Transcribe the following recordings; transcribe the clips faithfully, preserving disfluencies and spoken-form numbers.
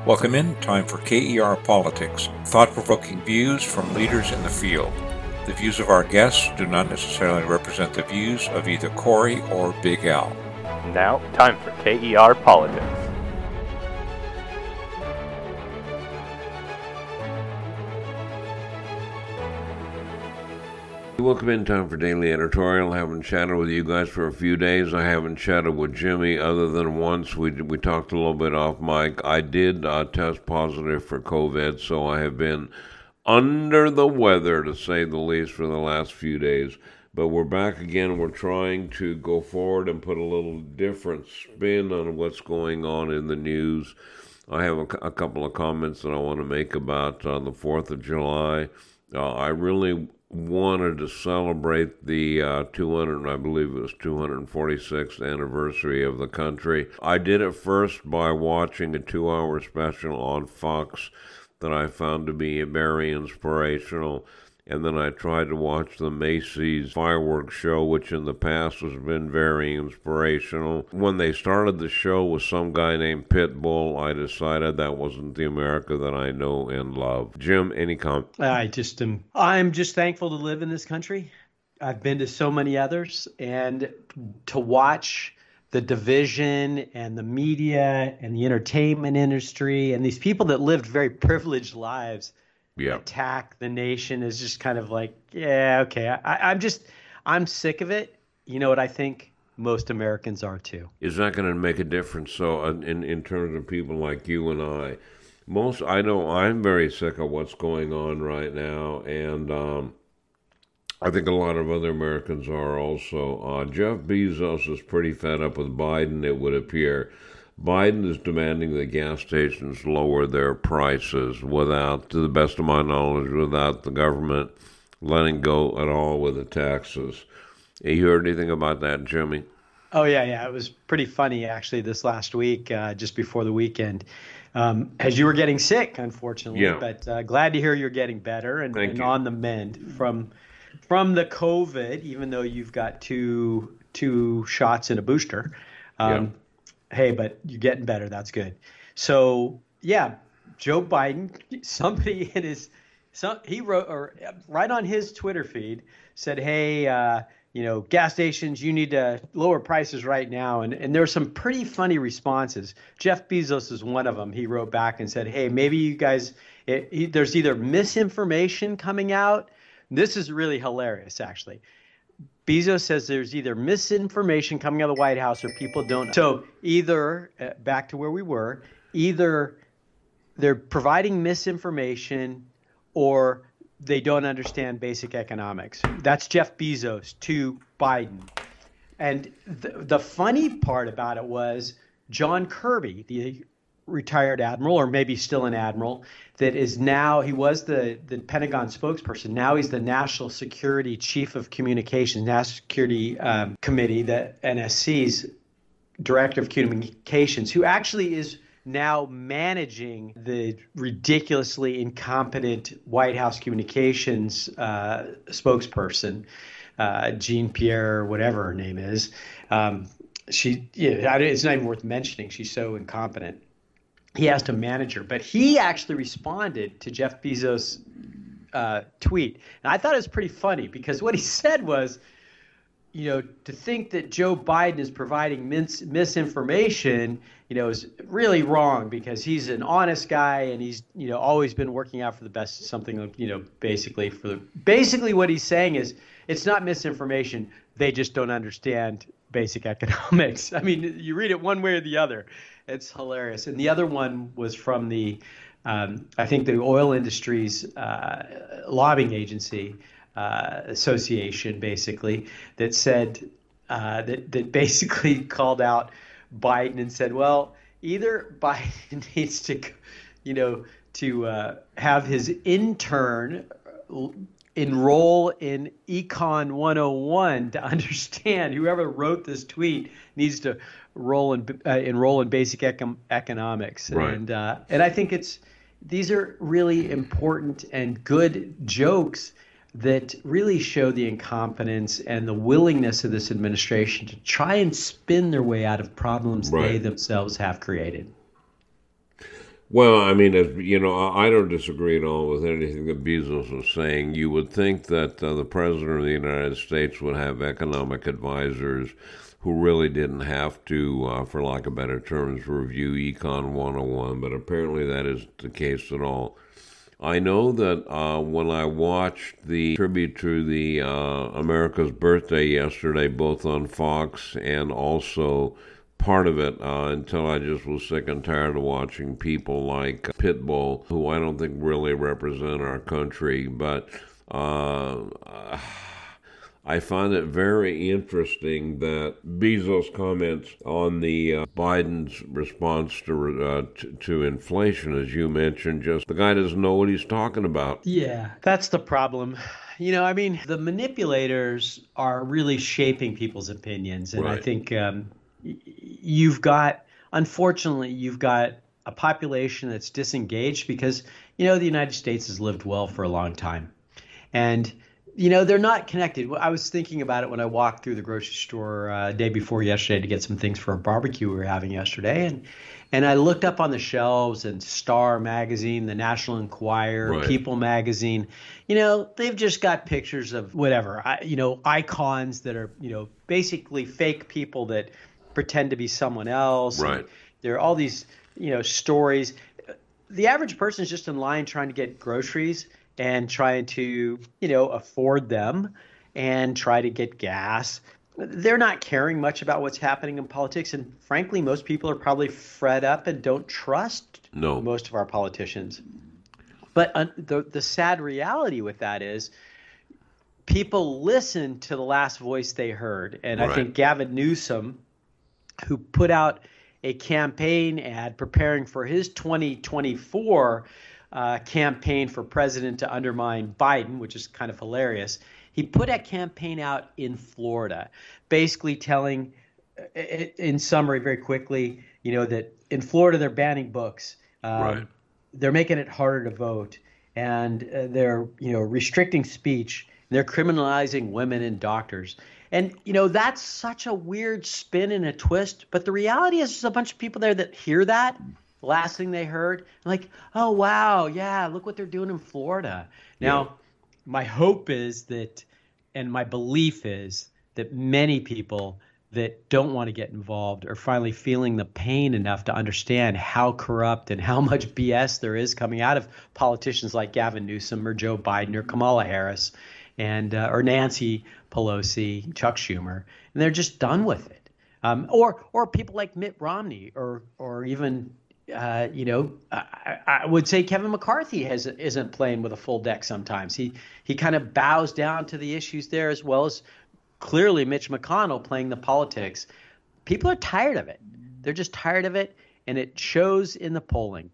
Welcome in. Time for K E R Politics, thought-provoking views from leaders in the field. The views of our guests do not necessarily represent the views of either Corey or Big Al. Now, time for K E R Politics. Welcome in. Time for Daily Editorial. I haven't chatted with you guys for a few days. I haven't chatted with Jimmy other than once. We we talked a little bit off mic. I did uh, test positive for COVID, so I have been under the weather, to say the least, for the last few days. But we're back again. We're trying to go forward and put a little different spin on what's going on in the news. I have a, a couple of comments that I want to make about uh, the fourth of July. Uh, I really wanted to celebrate the uh, two hundred, I believe it was two hundred forty-sixth anniversary of the country. I did it first by watching a two-hour special on Fox that I found to be very inspirational. And then I tried to watch the Macy's fireworks show, which in the past has been very inspirational. When they started the show with some guy named Pitbull, I decided that wasn't the America that I know and love. Jim, any comment? I just am, I'm just thankful to live in this country. I've been to so many others, and to watch the division and the media and the entertainment industry and these people that lived very privileged lives yeah. attack the nation is just kind of like, yeah, okay. I, I'm just, I'm sick of it. You know what I think most Americans are too. Is that going to make a difference? So in, in terms of people like you and I, most, I know I'm very sick of what's going on right now. And um, I think a lot of other Americans are also. Uh, Jeff Bezos is pretty fed up with Biden, it would appear. Biden is demanding that gas stations lower their prices without, to the best of my knowledge, without the government letting go at all with the taxes. You heard anything about that, Jimmy? Oh, yeah, yeah. It was pretty funny, actually, this last week, uh, just before the weekend, um, as you were getting sick, unfortunately. Yeah. But uh, glad to hear you're getting better and, and on the mend from from the COVID, even though you've got two two shots and a booster. Um, yeah. Hey, but you're getting better. That's good. So, yeah, Joe Biden, somebody in his, some, he wrote, or right on his Twitter feed said, hey, uh, you know, gas stations, you need to lower prices right now. And, and there were some pretty funny responses. Jeff Bezos is one of them. He wrote back and said, hey, maybe you guys, it, he, there's either misinformation coming out. This is really hilarious, actually. Bezos says there's either misinformation coming out of the White House or people don't know. So either, uh, back to where we were, either they're providing misinformation or they don't understand basic economics. That's Jeff Bezos to Biden. And th- the funny part about it was John Kirby, the retired admiral, or maybe still an admiral, that is now, he was the, the Pentagon spokesperson. Now he's the National Security Chief of Communications, National Security um, Committee, the N S C's Director of Communications, who actually is now managing the ridiculously incompetent White House communications uh, spokesperson, uh, Jean-Pierre, whatever her name is. Um, she, yeah, it's not even worth mentioning. She's so incompetent. He has to manage her, but he actually responded to Jeff Bezos' uh, tweet. And I thought it was pretty funny because what he said was, you know, to think that Joe Biden is providing mis- misinformation, you know, is really wrong because he's an honest guy and he's, you know, always been working out for the best, something, you know, basically for the, basically what he's saying is it's not misinformation. They just don't understand basic economics. I mean, you read it one way or the other. It's hilarious. And the other one was from the, um, I think the oil industry's uh, lobbying agency uh, association, basically, that said, uh, that, that basically called out Biden and said, well, either Biden needs to, you know, to uh, have his intern enroll in Econ one oh one to understand, whoever wrote this tweet needs to roll in, uh, enroll in basic econ- economics. Right. And uh, and I think it's these are really important and good jokes that really show the incompetence and the willingness of this administration to try and spin their way out of problems right. they themselves have created. Well, I mean, as, you know, I don't disagree at all with anything that Bezos was saying. You would think that uh, the President of the United States would have economic advisors who really didn't have to, uh, for lack of better terms, review Econ one oh one, but apparently that isn't the case at all. I know that uh, when I watched the tribute to the uh, America's birthday yesterday, both on Fox and also part of it uh, until I just was sick and tired of watching people like Pitbull, who I don't think really represent our country, but uh, I find it very interesting that Bezos' comments on the uh, Biden's response to, uh, to to inflation, as you mentioned, just the guy doesn't know what he's talking about. Yeah, that's the problem. You know, I mean, the manipulators are really shaping people's opinions, and right. I think um, you've got, unfortunately, you've got a population that's disengaged because, you know, the United States has lived well for a long time. And, you know, they're not connected. I was thinking about it when I walked through the grocery store uh, day before yesterday to get some things for a barbecue we were having yesterday. And and I looked up on the shelves and Star Magazine, the National Enquirer, right. People Magazine. You know, they've just got pictures of whatever, you know, icons that are, you know, basically fake people that pretend to be someone else. Right. There are all these, you know, stories. The average person is just in line trying to get groceries and trying to, you know, afford them and try to get gas. They're not caring much about what's happening in politics. And frankly, most people are probably fed up and don't trust no. most of our politicians. But uh, the the sad reality with that is people listen to the last voice they heard. And right. I think Gavin Newsom, who put out a campaign ad preparing for his twenty twenty-four uh, campaign for president to undermine Biden, which is kind of hilarious. He put that campaign out in Florida, basically telling, in summary very quickly, you know, that in Florida they're banning books. Um, right. They're making it harder to vote, and uh, they're, you know, restricting speech. They're criminalizing women and doctors. And, you know, that's such a weird spin and a twist. But the reality is there's a bunch of people there that hear that. The last thing they heard, like, oh, wow, yeah, look what they're doing in Florida. Now, yeah. My hope is that, and my belief is that many people that don't want to get involved are finally feeling the pain enough to understand how corrupt and how much B S there is coming out of politicians like Gavin Newsom or Joe Biden or Kamala Harris and uh, or Nancy Pelosi, Chuck Schumer, and they're just done with it. Um, or or people like Mitt Romney or or even uh, you know I, I would say Kevin McCarthy has isn't playing with a full deck sometimes. He he kind of bows down to the issues there, as well as clearly Mitch McConnell playing the politics. People are tired of it. They're just tired of it, and it shows in the polling.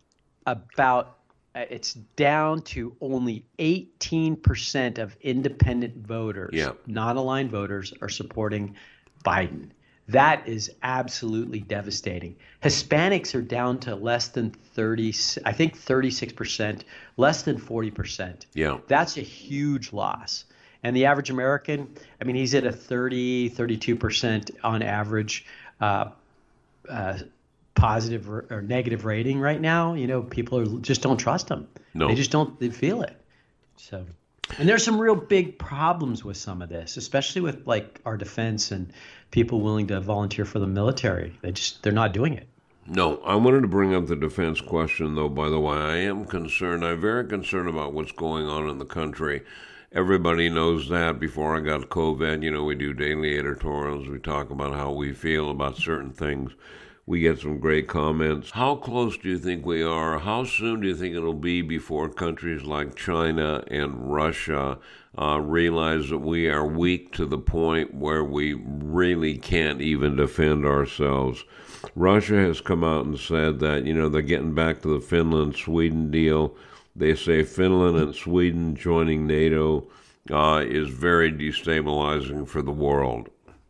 About it's down to only eighteen percent of independent voters, yeah. non-aligned voters, are supporting Biden. That is absolutely devastating. Hispanics are down to less than thirty, I think thirty-six percent, less than forty percent. Yeah. That's a huge loss. And the average American, I mean, he's at a thirty, thirty-two percent on average uh, uh, positive or, or negative rating right now. You know, people are, just don't trust him. No. They just don't they feel it. So, and there's some real big problems with some of this, especially with like our defense and people willing to volunteer for the military. They just, they're not doing it. No, I wanted to bring up the defense question, though, by the way. I am concerned. I'm very concerned about what's going on in the country. Everybody knows that. Before I got COVID, you know, we do daily editorials. We talk about how we feel about certain things. We get some great comments. How close do you think we are? How soon do you think it'll be before countries like China and Russia uh, realize that we are weak to the point where we really can't even defend ourselves? Russia has come out and said that, you know, they're getting back to the Finland-Sweden deal. They say Finland and Sweden joining NATO uh, is very destabilizing for the world.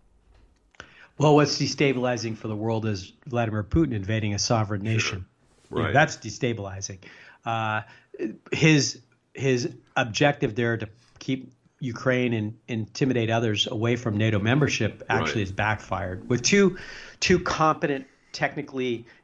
Well, what's destabilizing for the world is Vladimir Putin invading a sovereign nation. Sure. Right. You know, that's destabilizing. Uh, his his objective there to keep Ukraine and intimidate others away from NATO membership actually right. has backfired. With two two competent, technically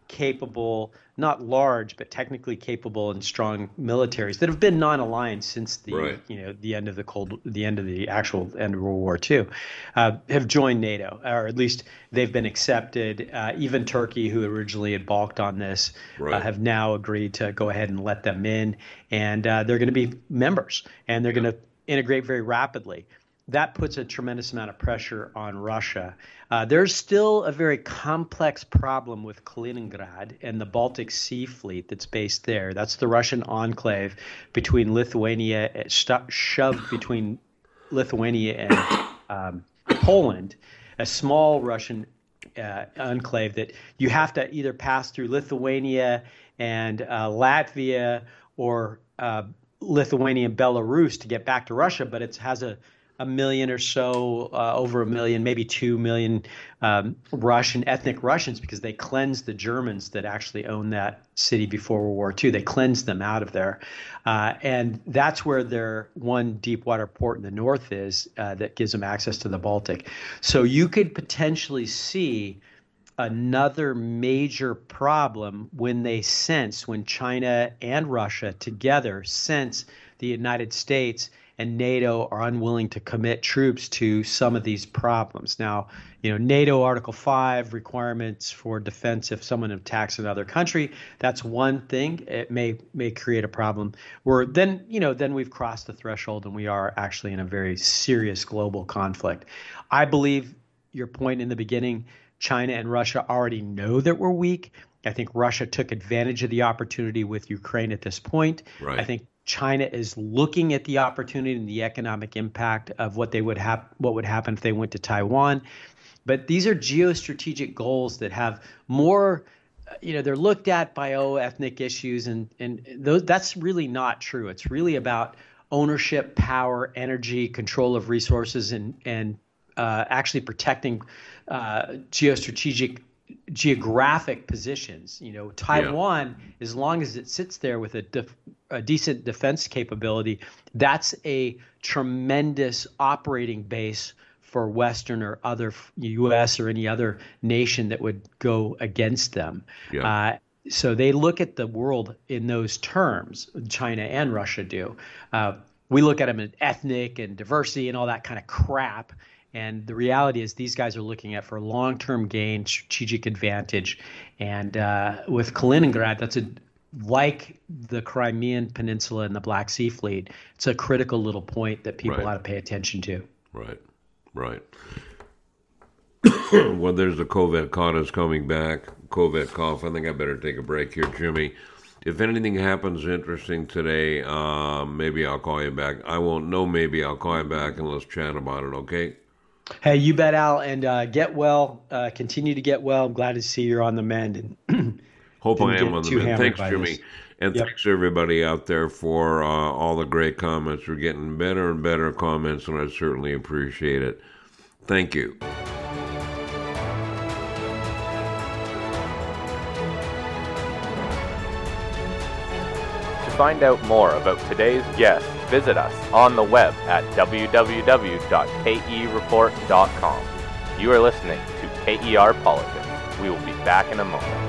capable, not large, but technically capable and strong militaries that have been non-aligned since the right. you know the end of the cold, the end of the actual end of World War Two, uh, have joined NATO, or at least they've been accepted. Uh, even Turkey, who originally had balked on this, right. uh, have now agreed to go ahead and let them in, and uh, they're going to be members, and they're going to integrate very rapidly. That puts a tremendous amount of pressure on Russia. Uh, there's still a very complex problem with Kaliningrad and the Baltic Sea Fleet that's based there. That's the Russian enclave between Lithuania, st- shoved between Lithuania and um, Poland, a small Russian uh, enclave that you have to either pass through Lithuania and uh, Latvia or uh, Lithuania and Belarus to get back to Russia, but it has a a million or so, uh, over a million, maybe two million um, Russian, ethnic Russians, because they cleansed the Germans that actually owned that city before World War Two. They cleansed them out of there. Uh, and that's where their one deep water port in the north is uh, that gives them access to the Baltic. So you could potentially see another major problem when they sense, when China and Russia together sense the United States and NATO are unwilling to commit troops to some of these problems. Now, you know, NATO Article five requirements for defense if someone attacks another country, that's one thing. It may may create a problem where then, you know, then we've crossed the threshold and we are actually in a very serious global conflict. I believe your point in the beginning, China and Russia already know that we're weak. I think Russia took advantage of the opportunity with Ukraine at this point. Right. I think China is looking at the opportunity and the economic impact of what they would have, what would happen if they went to Taiwan. But these are geostrategic goals that have more, you know, they're looked at by oh, ethnic issues, and and those, that's really not true. It's really about ownership, power, energy, control of resources, and and uh, actually protecting uh, geostrategic. geographic positions. You know, Taiwan, yeah. as long as it sits there with a, def, a decent defense capability, that's a tremendous operating base for Western or other U S or any other nation that would go against them. Yeah. Uh, so they look at the world in those terms, China and Russia do. Uh, we look at them as ethnic and diversity and all that kind of crap. And the reality is these guys are looking at for long-term gain, strategic advantage. And uh, with Kaliningrad, that's a like the Crimean Peninsula and the Black Sea Fleet, it's a critical little point that people right. ought to pay attention to. Right, right. Well, there's the COVID cough coming back. COVID cough. I think I better take a break here, Jimmy. If anything happens interesting today, uh, maybe I'll call you back. I won't know. Maybe I'll call you back and let's chat about it, okay? Hey, you bet, Al, and uh, get well. Uh, continue to get well. I'm glad to see you're on the mend. And hope I am on the mend. Thanks, Jimmy. This. And yep. thanks, everybody out there, for uh, all the great comments. We're getting better and better comments, and I certainly appreciate it. Thank you. To find out more about today's guest, visit us on the web at w w w dot k e report dot com. You are listening to K E R Politics. We will be back in a moment.